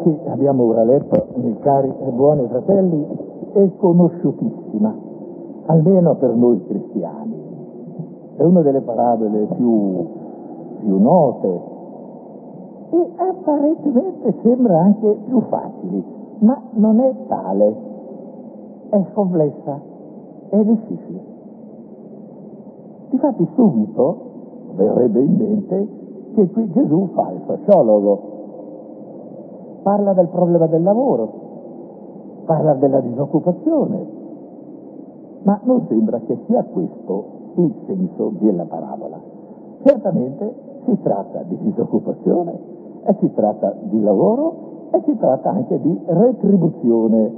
che abbiamo ora letto, miei cari e buoni fratelli, è conosciutissima, almeno per noi cristiani. È una delle parabole più note e apparentemente sembra anche più facile, ma non è tale, è complessa, è difficile. Difatti subito verrebbe in mente che qui Gesù fa il sociologo, parla del problema del lavoro, parla della disoccupazione, ma non sembra che sia questo il senso della parabola. Certamente si tratta di disoccupazione e si tratta di lavoro e si tratta anche di retribuzione.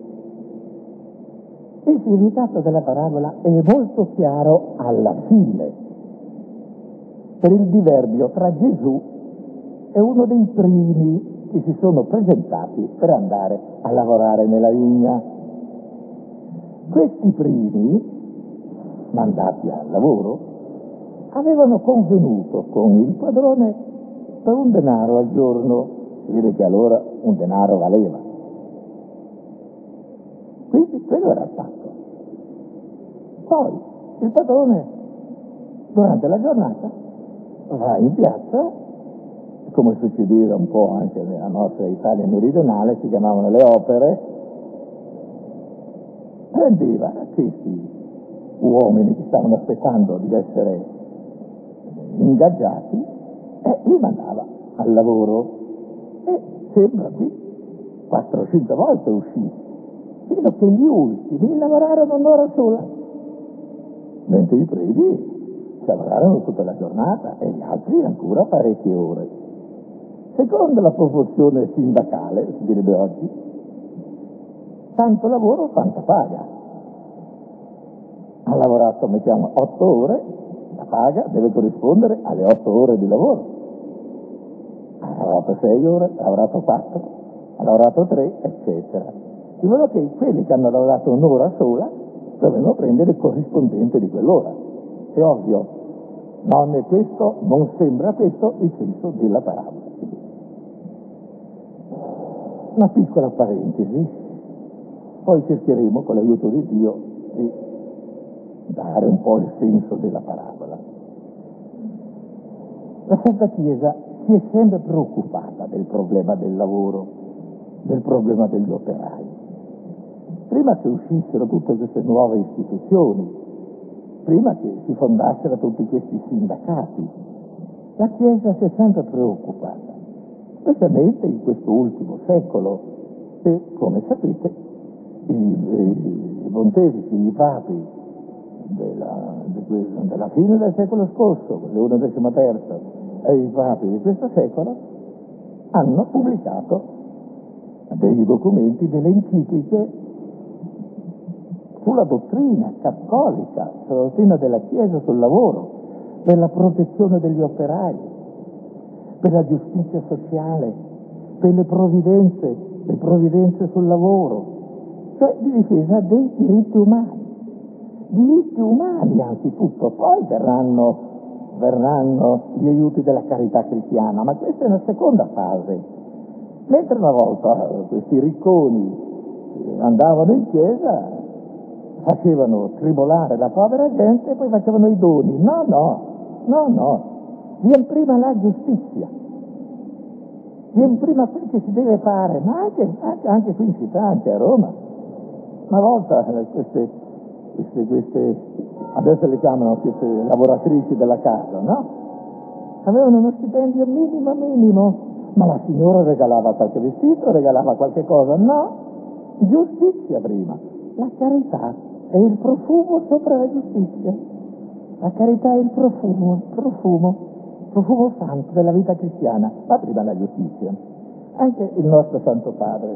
Il significato della parabola è molto chiaro alla fine, per il diverbio tra Gesù e uno dei primi che si sono presentati per andare a lavorare nella vigna. Questi primi, mandati al lavoro, avevano convenuto con il padrone per un denaro al giorno. Si vede che allora un denaro valeva. Quindi quello era il fatto. Poi il padrone, durante la giornata, va in piazza, come succedeva un po' anche nella nostra Italia meridionale, si chiamavano le opere, prendeva questi uomini che stavano aspettando di essere ingaggiati e li mandava al lavoro. E sembra qui 4 o 5 volte uscì, fino che gli ultimi lavorarono un'ora sola, mentre i primi lavorarono tutta la giornata e gli altri ancora parecchie ore. Secondo la proporzione sindacale, si direbbe oggi, tanto lavoro, tanta paga. Ha lavorato, mettiamo, 8 ore, la paga deve corrispondere alle 8 ore di lavoro. Ha lavorato 6 ore, ha lavorato 4, ha lavorato 3, eccetera. Di modo che quelli che hanno lavorato un'ora sola dovevano prendere il corrispondente di quell'ora. È ovvio, non è questo, non sembra questo il senso della parabola. Una piccola parentesi, poi cercheremo con l'aiuto di Dio di dare un po' il senso della parabola. La Santa Chiesa si è sempre preoccupata del problema del lavoro, del problema degli operai. Prima che uscissero tutte queste nuove istituzioni, prima che si fondassero tutti questi sindacati, la Chiesa si è sempre preoccupata, specialmente in questo ultimo secolo, e come sapete i pontefici, i papi della fine del secolo scorso, Leone XIII e i papi di questo secolo, hanno pubblicato dei documenti, delle encicliche sulla dottrina cattolica, sulla dottrina della Chiesa sul lavoro, per la protezione degli operai, per la giustizia sociale, per le provvidenze sul lavoro, cioè di difesa dei diritti umani anzitutto, poi verranno gli aiuti della carità cristiana, ma questa è una seconda fase. Mentre una volta questi ricconi andavano in chiesa, facevano tribulare la povera gente e poi facevano i doni. No, viene prima la giustizia, viene prima quel che si deve fare, ma anche qui in città, anche a Roma. Una volta queste adesso le chiamano queste lavoratrici della casa, no? Avevano uno stipendio minimo, ma la signora regalava qualche vestito, regalava qualche cosa, no? Giustizia prima, la carità è il profumo sopra la giustizia, la carità è il profumo santo della vita cristiana, ma prima la giustizia. Anche il nostro Santo Padre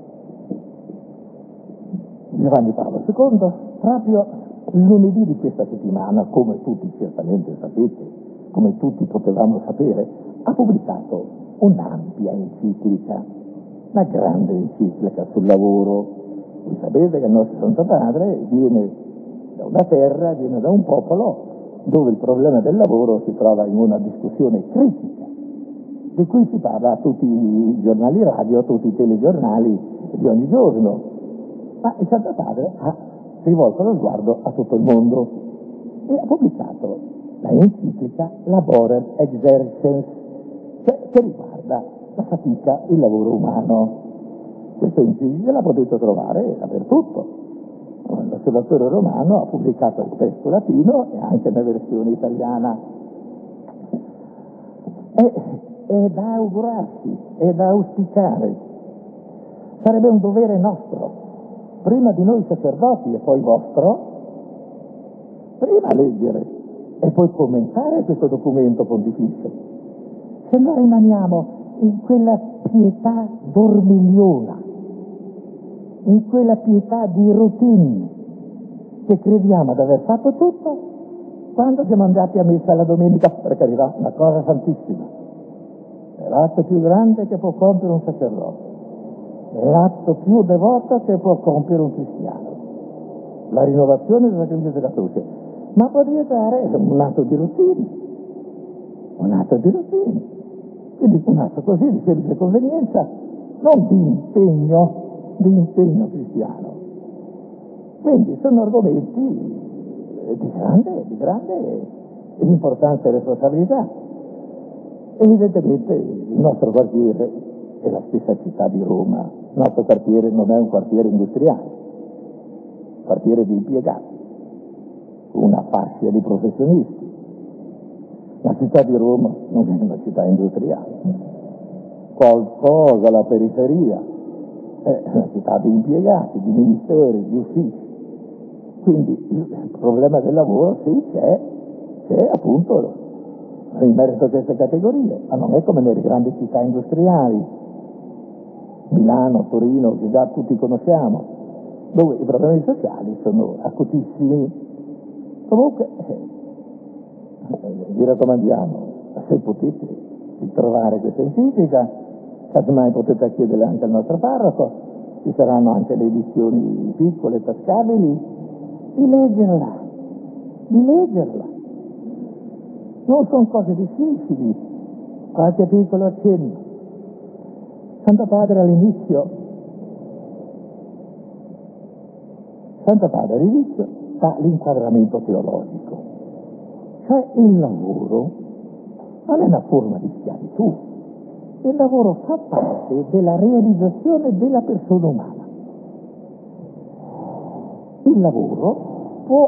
Giovanni Paolo II, proprio lunedì di questa settimana, come tutti certamente sapete, come tutti potevamo sapere, ha pubblicato un'ampia enciclica, una grande enciclica sul lavoro. Voi sapete che il nostro Santo Padre viene da una terra, viene da un popolo dove il problema del lavoro si trova in una discussione critica. di cui si parla a tutti i giornali radio, a tutti i telegiornali di ogni giorno. Ma il Santo Padre ha rivolto lo sguardo a tutto il mondo e ha pubblicato la enciclica Laborem Exercens, che riguarda la fatica, il lavoro umano. Questa enciclica la potete trovare dappertutto. L'osservatore romano ha pubblicato il testo latino e anche la versione italiana. È da augurarsi, è da auspicare. Sarebbe un dovere nostro, prima di noi sacerdoti e poi vostro, prima leggere e poi commentare questo documento pontificio. Se no rimaniamo in quella pietà dormigliona, in quella pietà di routine, che crediamo di aver fatto tutto quando siamo andati a messa la domenica, per carità, una cosa santissima. È l'atto più grande che può compiere un sacerdote, è l'atto più devoto che può compiere un cristiano, la rinnovazione del sacrificio della croce, ma può diventare un atto di routine, quindi un atto così di semplice convenienza, non di impegno cristiano. Quindi sono argomenti di grande importanza e responsabilità. Evidentemente il nostro quartiere è la stessa città di Roma, il nostro quartiere non è un quartiere industriale, è un quartiere di impiegati, una fascia di professionisti. La città di Roma non è una città industriale, qualcosa alla periferia, è una città di impiegati, di ministeri, di uffici. Quindi il problema del lavoro sì c'è appunto in merito a queste categorie, ma non è come nelle grandi città industriali, Milano, Torino, che già tutti conosciamo, dove i problemi sociali sono acutissimi. Comunque vi raccomandiamo, se potete, di trovare questa enciclica, casomai potete chiederla anche al nostro parroco, ci saranno anche le edizioni piccole, tascabili, di leggerla. Non sono cose difficili, qualche piccolo accenno. Santo Padre all'inizio fa l'inquadramento teologico, cioè il lavoro non è una forma di schiavitù, il lavoro fa parte della realizzazione della persona umana. Il lavoro può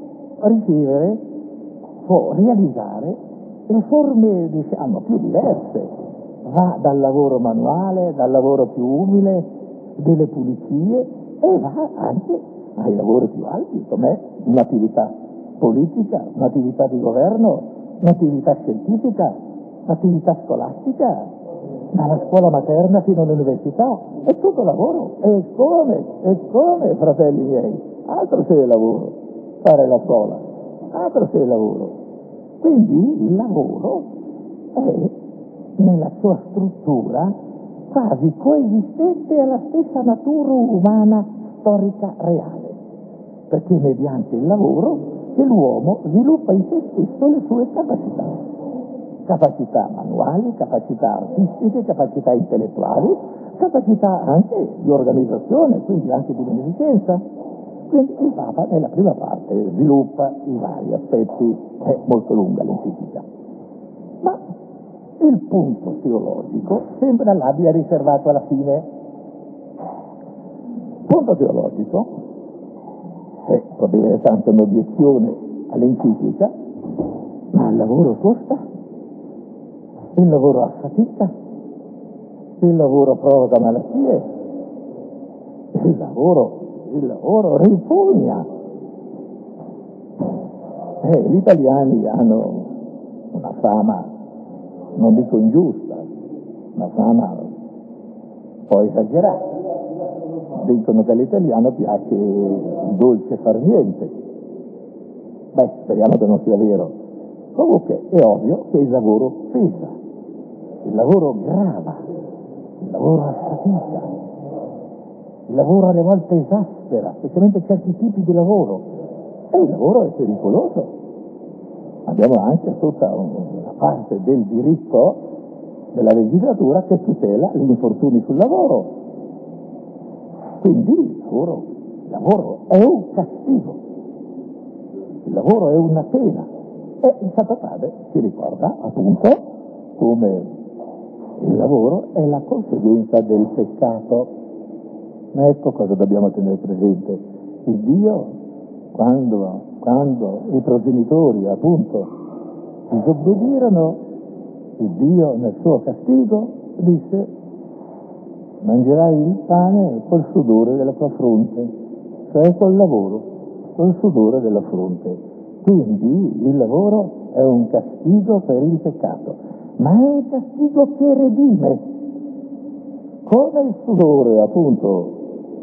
realizzare le forme, diciamo, più diverse. Va dal lavoro manuale, dal lavoro più umile, delle pulizie, e va anche ai lavori più alti, come un'attività politica, un'attività di governo, un'attività scientifica, un'attività scolastica, dalla scuola materna fino all'università. È tutto lavoro. E come, fratelli miei? Altro che il lavoro, fare la scuola, altro che il lavoro. Quindi il lavoro è, nella sua struttura, quasi coesistente alla stessa natura umana storica reale, perché è mediante il lavoro che l'uomo sviluppa in se stesso le sue capacità manuali, capacità artistiche, capacità intellettuali, capacità anche di organizzazione, quindi anche di beneficenza. Quindi il Papa nella prima parte sviluppa i vari aspetti, è molto lunga l'enciclica. Ma il punto teologico sembra l'abbia riservato alla fine. Punto teologico, può avere tanta un'obiezione all'enciclica, ma il lavoro costa, il lavoro affatica, il lavoro provoca malattie, il lavoro ripugna. Gli italiani hanno una fama, non dico ingiusta, una fama un po' esagerata. Dicono che all'italiano piace il dolce far niente. Speriamo che non sia vero. Comunque è ovvio che il lavoro pesa, il lavoro grava, il lavoro affatica, il lavoro alle volte esaspera, specialmente certi tipi di lavoro, e il lavoro è pericoloso. Abbiamo anche tutta una parte del diritto della legislatura che tutela gli infortuni sul lavoro. Quindi il lavoro è un castigo, il lavoro è una pena. E il Santo Padre ci ricorda appunto come il lavoro è la conseguenza del peccato. Ma ecco cosa dobbiamo tenere presente. Il Dio, quando i progenitori appunto disobbedirono, il Dio nel suo castigo disse: mangerai il pane col sudore della tua fronte, cioè col lavoro, col sudore della fronte. Quindi il lavoro è un castigo per il peccato, ma è un castigo che redime. Come il sudore appunto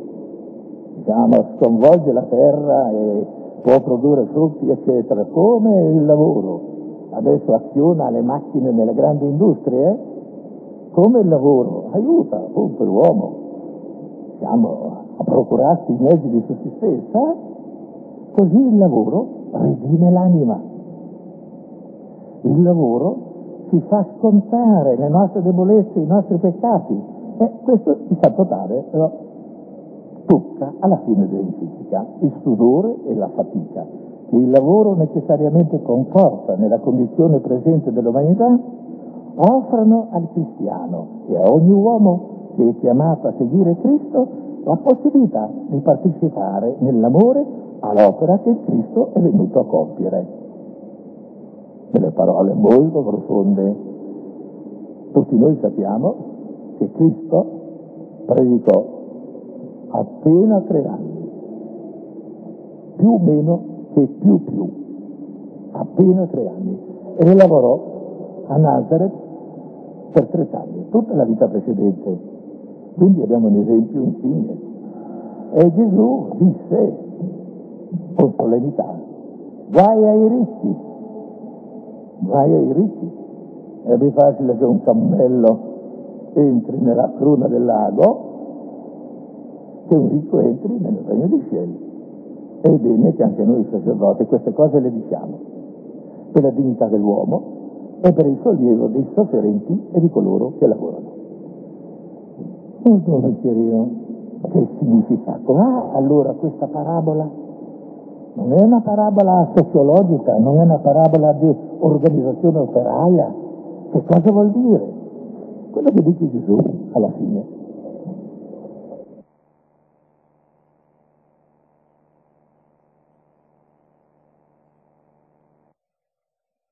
sconvolge la terra e può produrre frutti eccetera, come il lavoro adesso aziona le macchine nelle grandi industrie, come il lavoro aiuta appunto l'uomo a procurarsi i mezzi di sussistenza, così il lavoro redime l'anima. Il lavoro ci fa scontare le nostre debolezze, i nostri peccati, e questo il Santo Padre però tocca alla fine dell'enciclica, il sudore e la fatica, che il lavoro necessariamente conforta nella condizione presente dell'umanità, offrono al cristiano e a ogni uomo che è chiamato a seguire Cristo la possibilità di partecipare nell'amore all'opera che Cristo è venuto a compiere. Delle parole molto profonde. Tutti noi sappiamo che Cristo predicò appena 3 anni, più o meno che più, appena 3 anni, e lavorò a Nazareth per 3 anni, tutta la vita precedente. Quindi abbiamo un esempio insigne. E Gesù disse con solennità: guai ai ricchi, è più facile che un cammello entri nella cruna del lago che un ricco entri nel regno dei cieli. È bene che anche noi sacerdoti queste cose le diciamo, per la dignità dell'uomo e per il sollievo dei sofferenti e di coloro che lavorano. Molto volentierino. Che significato ha allora questa parabola? Non è una parabola sociologica, non è una parabola di organizzazione operaia. Che cosa vuol dire? Quello che dice Gesù alla fine: